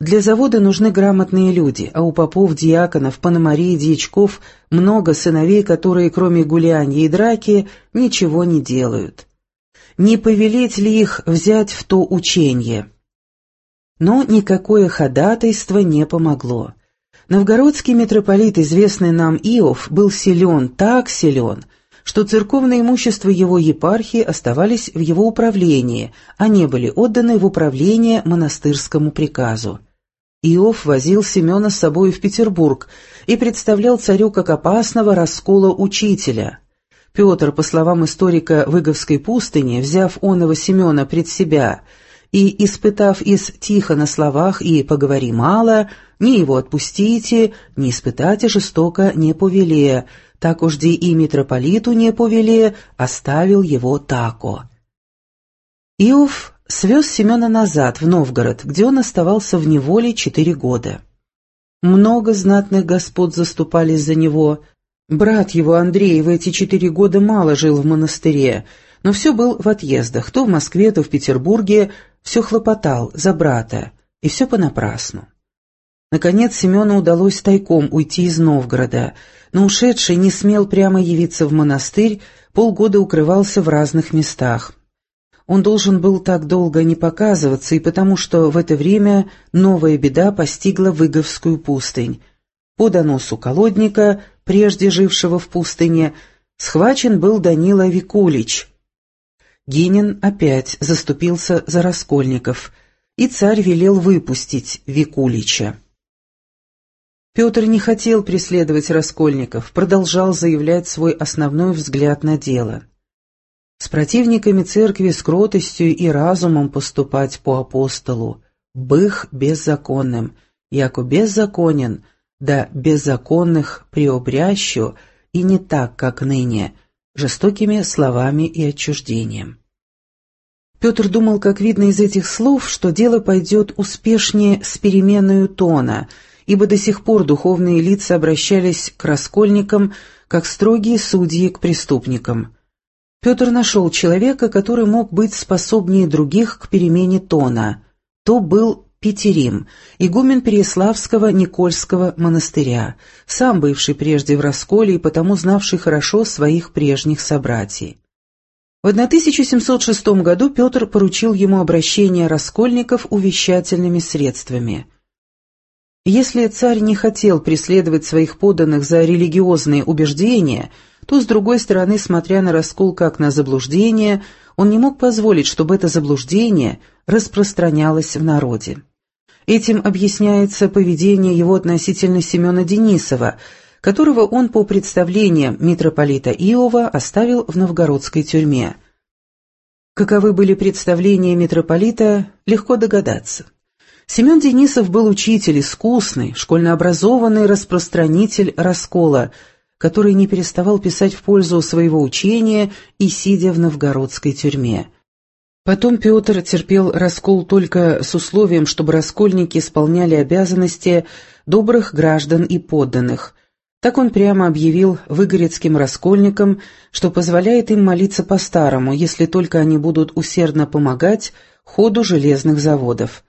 Для завода нужны грамотные люди, а у попов, диаконов, пономарей, дьячков много сыновей, которые, кроме гулянья и драки, ничего не делают. Не повелеть ли их взять в то ученье? Но никакое ходатайство не помогло. Новгородский митрополит, известный нам Иов, был силен, так силен, что церковное имущество его епархии оставались в его управлении, а не были отданы в управление монастырскому приказу. Иов возил Семена с собой в Петербург и представлял царю как опасного раскола учителя. Петр, по словам историка Выговской пустыни, взяв оного Семена пред себя и испытав из тихо на словах и поговори мало, ни его отпустите, ни испытайте жестоко не повелея, так ужди и митрополиту не повелея, оставил его тако. Иов свез Семена назад, в Новгород, где он оставался в неволе 4 года. Много знатных господ заступались за него. Брат его, Андрей, в эти 4 года мало жил в монастыре, но все был в отъездах, то в Москве, то в Петербурге, все хлопотал за брата, и все понапрасну. Наконец Семену удалось тайком уйти из Новгорода, но ушедший не смел прямо явиться в монастырь, полгода укрывался в разных местах. Он должен был так долго не показываться, и потому что в это время новая беда постигла Выговскую пустынь. По доносу колодника, прежде жившего в пустыне, схвачен был Данила Викулич. Гинин опять заступился за раскольников, и царь велел выпустить Викулича. Петр не хотел преследовать раскольников, продолжал заявлять свой основной взгляд на дело. С противниками церкви с кротостью и разумом поступать по апостолу, бых беззаконным, яко беззаконен, да беззаконных приобрящу, и не так, как ныне, жестокими словами и отчуждением. Петр думал, как видно из этих слов, что дело пойдет успешнее с переменою тона, ибо до сих пор духовные лица обращались к раскольникам, как строгие судьи к преступникам. Петр нашел человека, который мог быть способнее других к перемене тона. То был Петерим, игумен Переяславского Никольского монастыря, сам бывший прежде в расколе и потому знавший хорошо своих прежних собратьей. В 1706 году Петр поручил ему обращение раскольников увещательными средствами. Если царь не хотел преследовать своих подданных за религиозные убеждения, то, с другой стороны, смотря на раскол как на заблуждение, он не мог позволить, чтобы это заблуждение распространялось в народе. Этим объясняется поведение его относительно Семена Денисова, которого он по представлениям митрополита Иова оставил в новгородской тюрьме. Каковы были представления митрополита, легко догадаться. Семен Денисов был учитель искусный, школьно образованный распространитель раскола, который не переставал писать в пользу своего учения и сидя в новгородской тюрьме. Потом Петр терпел раскол только с условием, чтобы раскольники исполняли обязанности добрых граждан и подданных. Так он прямо объявил выгорецким раскольникам, что позволяет им молиться по-старому, если только они будут усердно помогать ходу железных заводов.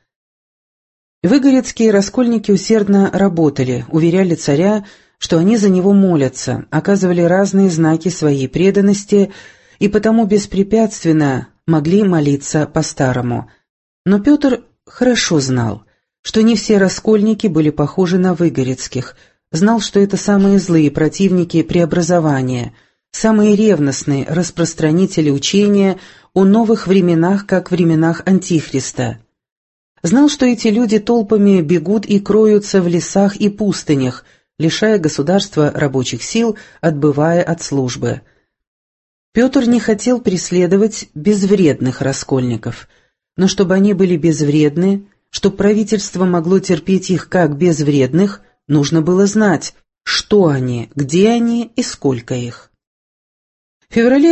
Выгорецкие раскольники усердно работали, уверяли царя, что они за него молятся, оказывали разные знаки своей преданности и потому беспрепятственно могли молиться по-старому. Но Петр хорошо знал, что не все раскольники были похожи на выгорецких, знал, что это самые злые противники преобразования, самые ревностные распространители учения о новых временах, как временах Антихриста. Знал, что эти люди толпами бегут и кроются в лесах и пустынях, лишая государства рабочих сил, отбывая от службы. Петр не хотел преследовать безвредных раскольников, но чтобы они были безвредны, чтобы правительство могло терпеть их как безвредных, нужно было знать, что они, где они и сколько их. В феврале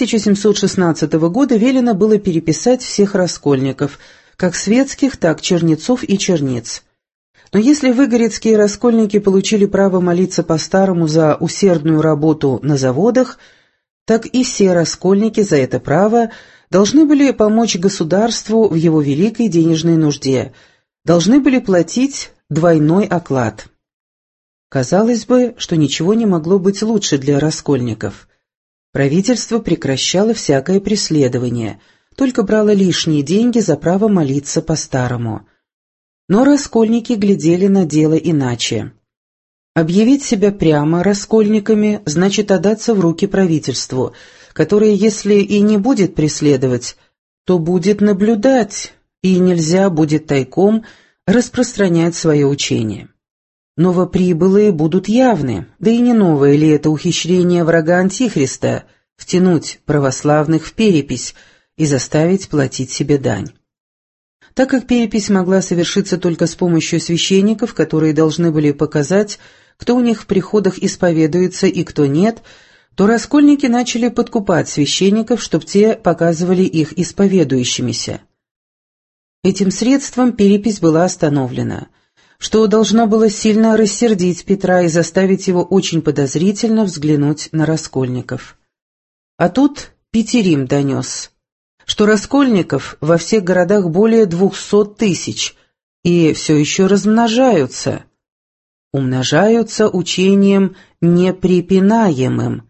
1716 года велено было переписать всех раскольников, как светских, так чернецов и черниц. Но если выгорецкие раскольники получили право молиться по-старому за усердную работу на заводах, так и все раскольники за это право должны были помочь государству в его великой денежной нужде, должны были платить двойной оклад. Казалось бы, что ничего не могло быть лучше для раскольников. Правительство прекращало всякое преследование, только брало лишние деньги за право молиться по-старому. Но раскольники глядели на дело иначе. Объявить себя прямо раскольниками значит отдаться в руки правительству, которое, если и не будет преследовать, то будет наблюдать, и нельзя будет тайком распространять свое учение. Новоприбылые будут явны, да и не новое ли это ухищрение врага Антихриста — втянуть православных в перепись и заставить платить себе дань. Так как перепись могла совершиться только с помощью священников, которые должны были показать, кто у них в приходах исповедуется и кто нет, то раскольники начали подкупать священников, чтобы те показывали их исповедующимися. Этим средством перепись была остановлена, что должно было сильно рассердить Петра и заставить его очень подозрительно взглянуть на раскольников. А тут Петерим донес, что раскольников во всех городах более 200 тысяч, и все еще размножаются. Умножаются учением непрепинаемым.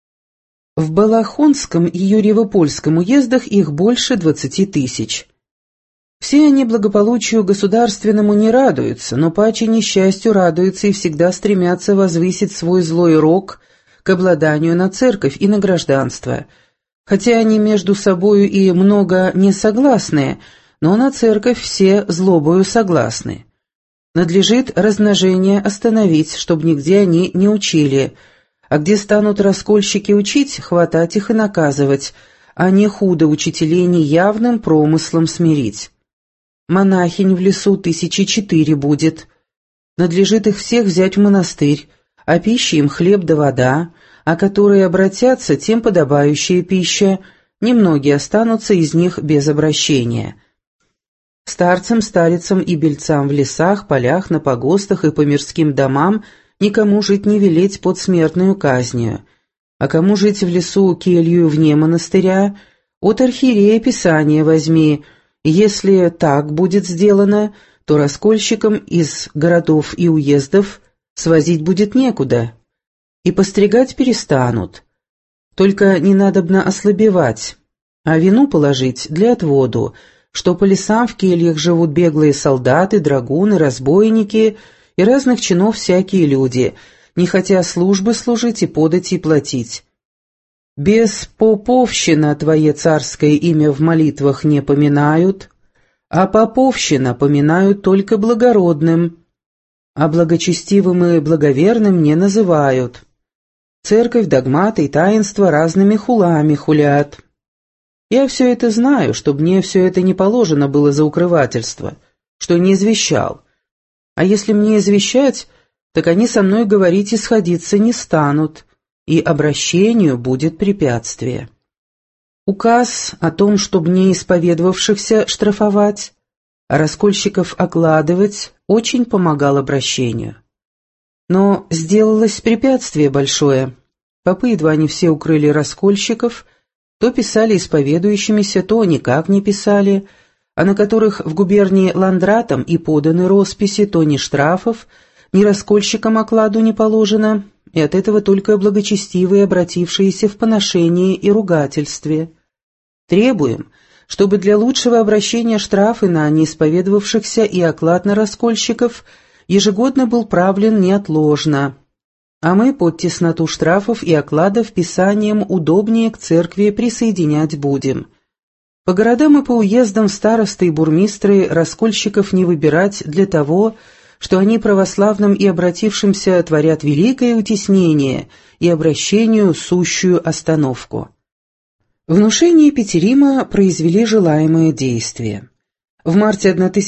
В Балахонском и Юрьево-Польском уездах их больше 20 тысяч. Все они благополучию государственному не радуются, но паче несчастью радуются и всегда стремятся возвысить свой злой рок к обладанию на церковь и на гражданство. Хотя они между собою и много не согласны, но на церковь все злобою согласны. Надлежит размножение остановить, чтобы нигде они не учили, а где станут раскольщики учить, хватать их и наказывать, а не худо учителей неявным промыслом смирить. Монахинь в лесу 1004 будет. Надлежит их всех взять в монастырь, а пища им хлеб да вода, а которые обратятся, тем подобающая пища, немногие останутся из них без обращения. Старцам, старицам и бельцам в лесах, полях, на погостах и по мирским домам никому жить не велеть под смертную казнью, а кому жить в лесу келью вне монастыря, от архиерея писание возьми, и если так будет сделано, то раскольщикам из городов и уездов свозить будет некуда, и постригать перестанут. Только не надобно ослабевать, а вину положить для отводу, что по лесам в кельях живут беглые солдаты, драгуны, разбойники и разных чинов всякие люди, не хотя службы служить и подати платить. Без поповщина твое царское имя в молитвах не поминают, а поповщина поминают только благородным, а благочестивым и благоверным не называют. Церковь, догматы и таинства разными хулами хулят. Я все это знаю, чтоб мне все это не положено было за укрывательство, что не извещал. А если мне извещать, так они со мной говорить и сходиться не станут, и обращению будет препятствие. Указ о том, чтоб не исповедовавшихся штрафовать, а раскольщиков окладывать, очень помогал обращению. Но сделалось препятствие большое. Попы едва не все укрыли раскольщиков, то писали исповедующимися, то никак не писали, а на которых в губернии ландратам и поданы росписи, то ни штрафов, ни раскольщикам окладу не положено, и от этого только благочестивые, обратившиеся в поношении и ругательстве. Требуем, чтобы для лучшего обращения штрафы на неисповедовавшихся и оклад на раскольщиков ежегодно был правлен неотложно, а мы под тесноту штрафов и окладов писанием удобнее к церкви присоединять будем. По городам и по уездам старосты и бурмистры раскольщиков не выбирать для того, что они православным и обратившимся творят великое утеснение и обращению сущую остановку. Внушения Петерима произвели желаемое действие. В марте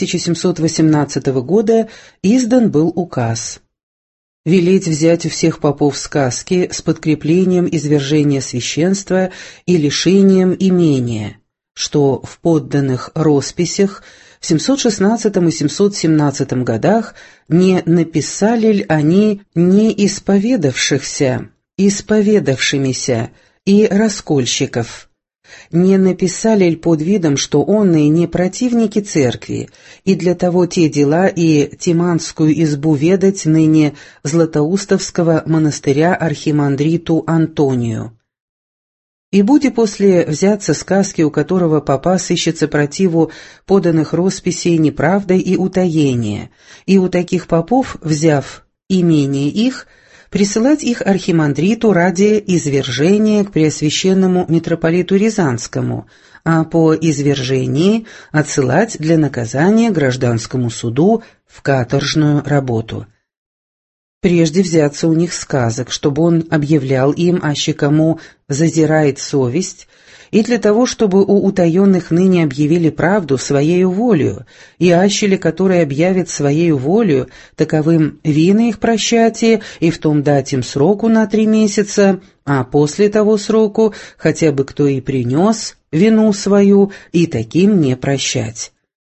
1718 года издан был указ велеть взять у всех попов сказки с подкреплением извержения священства и лишением имения, что в подданных росписях в 716 и 717 годах не написали ли они не исповедавшихся, исповедавшимися и раскольщиков, Не написали ль под видом, что онные не противники церкви, и для того те дела и Тиманскую избу ведать ныне Златоустовского монастыря архимандриту Антонию? И буди после взяться сказки, у которого попа сыщется противу поданных росписей неправдой и утаения, и у таких попов, взяв имение их, присылать их архимандриту ради извержения к преосвященному митрополиту Рязанскому, а по извержении отсылать для наказания гражданскому суду в каторжную работу. Прежде взяться у них сказок, чтобы он объявлял им, аще кому зазирает совесть, и для того, чтобы у утаенных ныне объявили правду своею волею, и ащели, который объявит своею волею, таковым вины их прощатие, и в том дать им сроку на 3 месяца, а после того сроку, хотя бы кто и принес вину свою, и таким не прощать.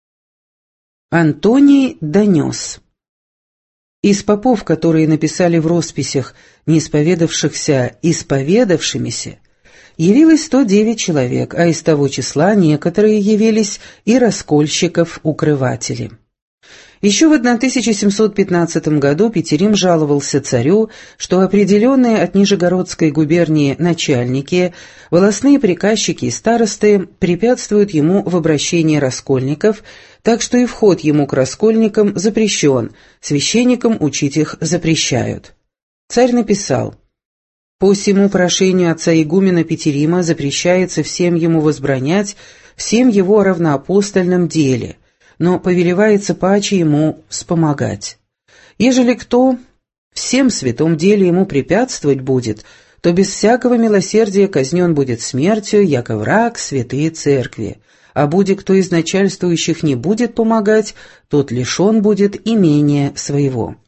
Антоний донес. Из попов, которые написали в росписях не исповедавшихся исповедавшимися, явилось 109 человек, а из того числа некоторые явились и раскольщиков-укрыватели. Еще в 1715 году Петерим жаловался царю, что определенные от Нижегородской губернии начальники, волостные приказчики и старосты препятствуют ему в обращении раскольников, так что и вход ему к раскольникам запрещен, священникам учить их запрещают. Царь написал: «По сему прошению отца игумена Петерима запрещается всем ему возбранять всем его равноапостольном деле, но повелевается паче ему вспомогать. Ежели кто всем святом деле ему препятствовать будет, то без всякого милосердия казнен будет смертью, яко враг святые церкви, а буди кто из начальствующих не будет помогать, тот лишен будет имения своего».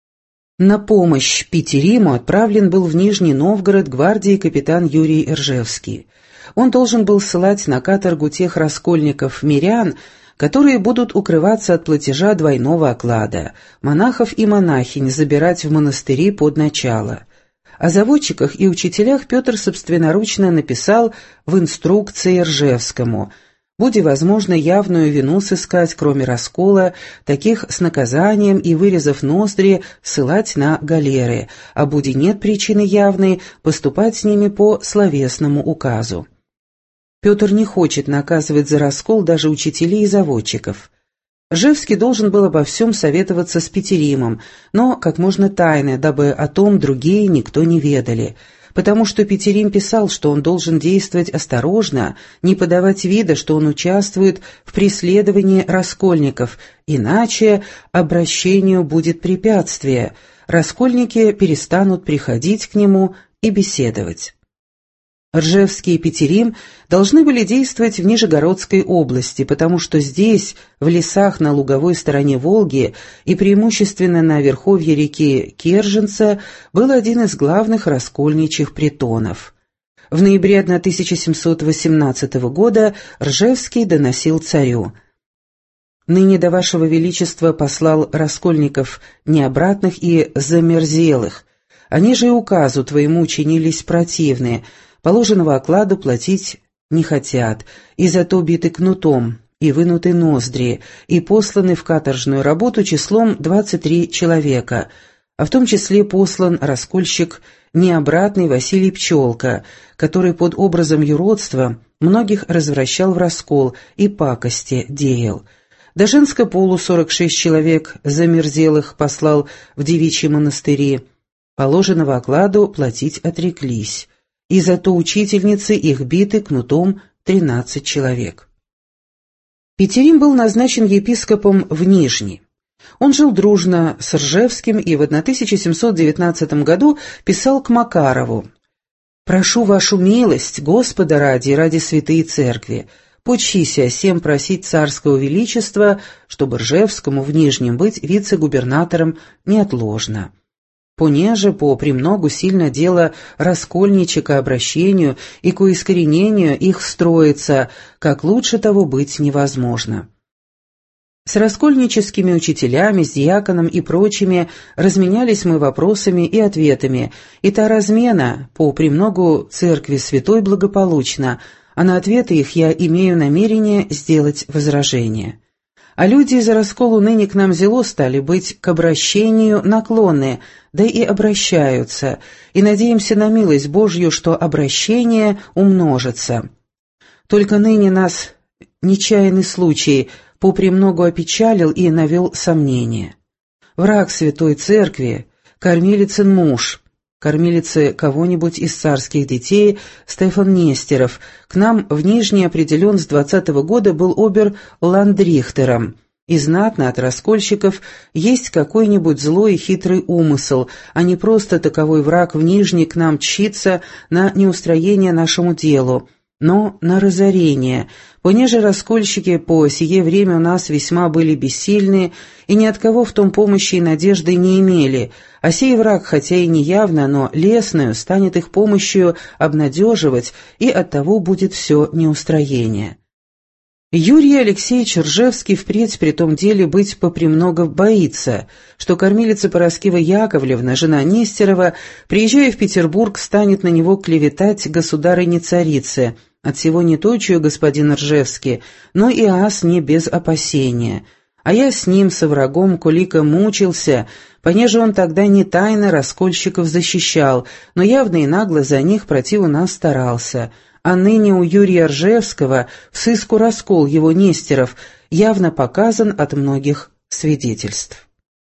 На помощь Петериму отправлен был в Нижний Новгород гвардии капитан Юрий Ржевский. Он должен был ссылать на каторгу тех раскольников-мирян, которые будут укрываться от платежа двойного оклада, монахов и монахинь забирать в монастыри под начало. О заводчиках и учителях Петр собственноручно написал в инструкции Ржевскому: «Буди возможно явную вину сыскать, кроме раскола, таких с наказанием и, вырезав ноздри, ссылать на галеры, а буди нет причины явной, поступать с ними по словесному указу». Петр не хочет наказывать за раскол даже учителей и заводчиков. Ржевский должен был обо всем советоваться с Петеримом, но как можно тайно, дабы о том другие никто не ведали, потому что Петерим писал, что он должен действовать осторожно, не подавать вида, что он участвует в преследовании раскольников, иначе обращению будет препятствие, раскольники перестанут приходить к нему и беседовать. Ржевский и Петерим должны были действовать в Нижегородской области, потому что здесь, в лесах на луговой стороне Волги и преимущественно на верховье реки Керженца, был один из главных раскольничьих притонов. В ноябре 1718 года Ржевский доносил царю: «Ныне до вашего величества послал раскольников необратных и замерзелых, они же и указу твоему чинились противные, положенного окладу платить не хотят, и зато биты кнутом, и вынуты ноздри, и посланы в каторжную работу числом 23 человека, а в том числе послан раскольщик необратный Василий Пчелка, который под образом юродства многих развращал в раскол и пакости деял. До женского полу 46 человек замерзелых послал в девичьи монастыри, положенного окладу платить отреклись, и зато учительницы их биты кнутом 13 человек. Петерим был назначен епископом в Нижний. Он жил дружно с Ржевским и в 1719 году писал к Макарову: «Прошу вашу милость, Господа ради и ради святой церкви, почися всем просить царского величества, чтобы Ржевскому в Нижнем быть вице-губернатором неотложно. Понеже по премногу сильно дело раскольничье к обращению и к искоренению их строится, как лучше того быть невозможно». С раскольническими учителями, с диаконом и прочими разменялись мы вопросами и ответами, и та размена по премногу церкви святой благополучна, а на ответы их я имею намерение сделать возражение. А люди из-за расколу ныне к нам зело стали быть к обращению наклонны, да и обращаются, и надеемся на милость Божью, что обращение умножится. Только ныне нас нечаянный случай попремногу опечалил и навел сомнения. Враг Святой Церкви, кормилицын муж, кормилицы кого-нибудь из царских детей, Стефан Нестеров, к нам в Нижний определен с 20-го года был обер-ландрихтером, и знатно от раскольщиков есть какой-нибудь злой и хитрый умысл, а не просто таковой враг в Нижний к нам тщится на неустроение нашему делу, но на разорение, понеже раскольщики по сие время у нас весьма были бессильны и ни от кого в том помощи и надежды не имели, а сей враг, хотя и не явно, но лестную, станет их помощью обнадеживать, и оттого будет все неустроение. Юрий Алексеевич Ржевский впредь при том деле быть попремного боится, что кормилица Параскева Яковлевна, жена Нестерова, приезжая в Петербург, станет на него клеветать государыне-царице, от сего не точию господин Ржевский, но и ас не без опасения. А я с ним, со врагом, колика мучился, понеже он тогда не тайно раскольщиков защищал, но явно и нагло за них против нас старался. А ныне у Юрия Ржевского в сыску раскол его Нестеров явно показан от многих свидетельств.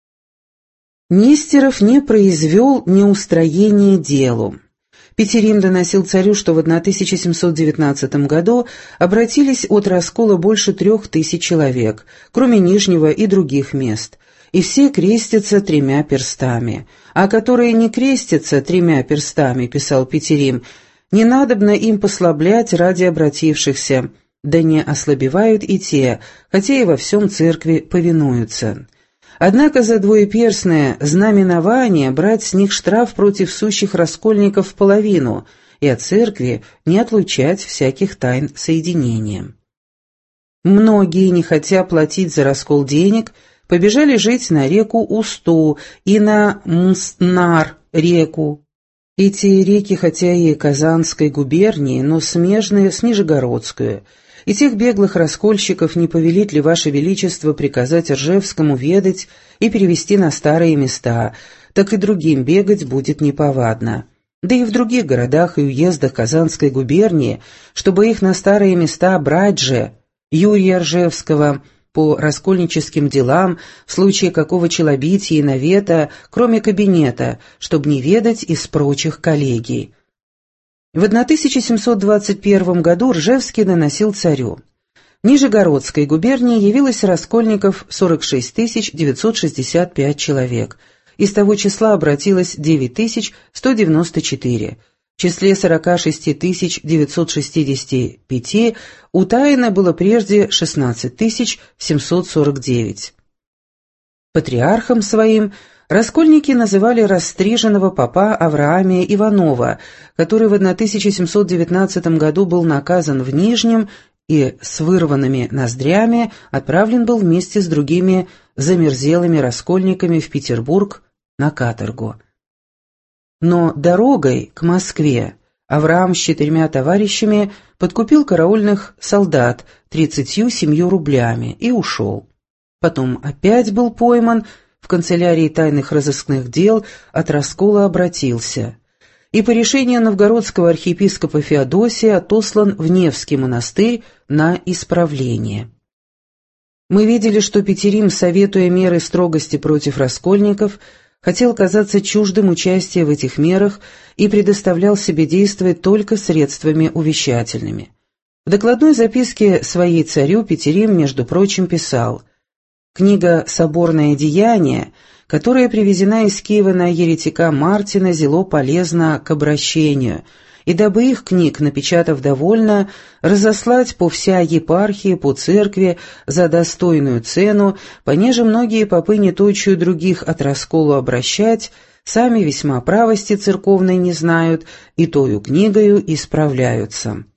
Нестеров не произвел неустроения делу. Петерим доносил царю, что в 1719 году обратились от раскола больше 3000 человек, кроме Нижнего и других мест, и все крестятся 3 перстами, а которые не крестятся 3 перстами, писал Петерим, не надобно им послаблять ради обратившихся, да не ослабевают и те, хотя и во всем церкви повинуются. Однако за двоеперстное знаменование брать с них штраф против сущих раскольников в половину и от церкви не отлучать всяких тайн соединения. Многие, не хотя платить за раскол денег, побежали жить на реку Усту и на Мстнар реку. Эти реки, хотя и Казанской губернии, но смежные с Нижегородскую, и тех беглых раскольщиков не повелит ли Ваше Величество приказать Ржевскому ведать и перевести на старые места, так и другим бегать будет неповадно. Да и в других городах и уездах Казанской губернии, чтобы их на старые места брать же, Юрия Ржевского по раскольническим делам в случае какого челобития и навета, кроме кабинета, чтобы не ведать из прочих коллегий. В 1721 году Ржевский доносил царю. В Нижегородской губернии явилось раскольников 46 965 человек. Из того числа обратилось 9194. В числе 46 965 утаяно было прежде 16 749. Патриархом своим раскольники называли расстриженного попа Авраамия Иванова, который в 1719 году был наказан в Нижнем и с вырванными ноздрями отправлен был вместе с другими замерзелыми раскольниками в Петербург на каторгу. Но дорогой к Москве Авраам с 4 товарищами подкупил караульных солдат 37 рублями и ушел. Потом опять был пойман, в канцелярии тайных разыскных дел от раскола обратился, и по решению новгородского архиепископа Феодосия отослан в Невский монастырь на исправление. Мы видели, что Петерим, советуя меры строгости против раскольников, хотел казаться чуждым участия в этих мерах и предоставлял себе действовать только средствами увещательными. В докладной записке своей царю Петерим, между прочим, писал: «Книга «Соборное деяние», которая привезена из Киева на еретика Мартина, зело полезна к обращению, и дабы их книг, напечатав довольно, разослать по вся епархии, по церкви за достойную цену, понеже многие попы не точию других от расколу обращать, сами весьма правости церковной не знают, и тою книгою исправляются».